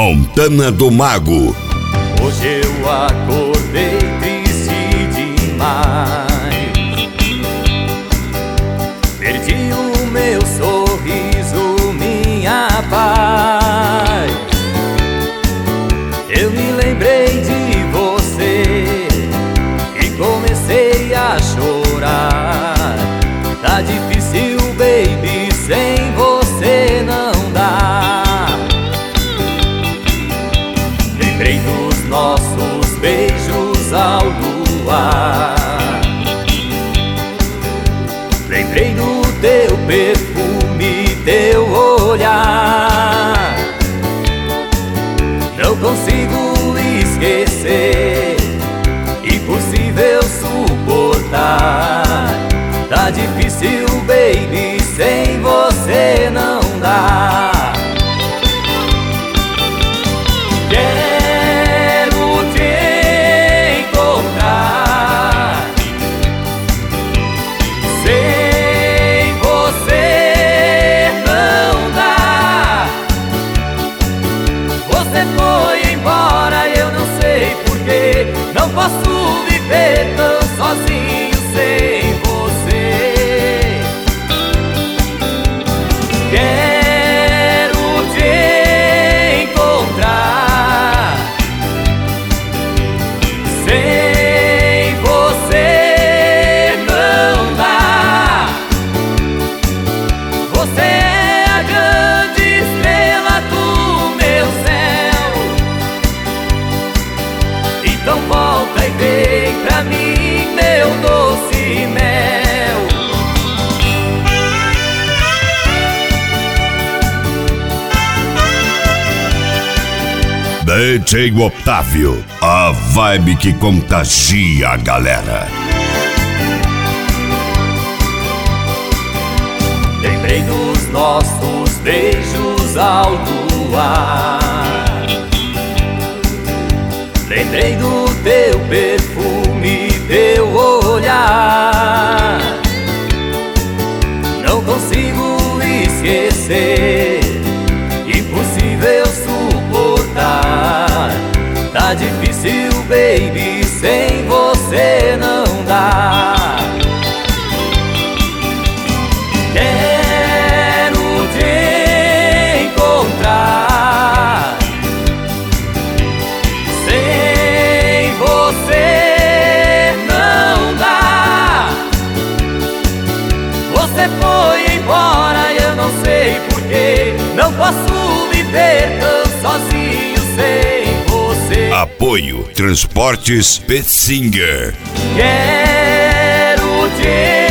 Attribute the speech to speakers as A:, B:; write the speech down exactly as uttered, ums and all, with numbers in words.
A: Montana do Mago.
B: Hoje eu acordei triste demais. Perdi o meu sorriso, minha paz. Eu me lembrei de você e comecei a chorar. Tá difícil, baby, sem você não dá. Lembrei dos nossos beijos ao luar. Lembrei do teu perfume, teu olhar. Não consigo esquecer, impossível suportar. Tá difícil, baby, sem você não dá. Não posso viver tão sozinho sem você. Quero te encontrar. Sem você não dá. Você é a grande estrela do meu céu. Então volta e vem pra mim, meu doce mel.
A: D J Otávio, a vibe que contagia a galera.
B: Lembrei dos nossos beijos ao luar. Lembrei do teu perfume, teu olhar. Não consigo esquecer, impossível suportar. Tá difícil, baby, sem você não dá. Quero te encontrar. Sem você não dá. Você foi embora e eu não sei porquê. Não posso viver tão sozinho sem você.
A: Apoio Transportes Petsinger.
B: Quero te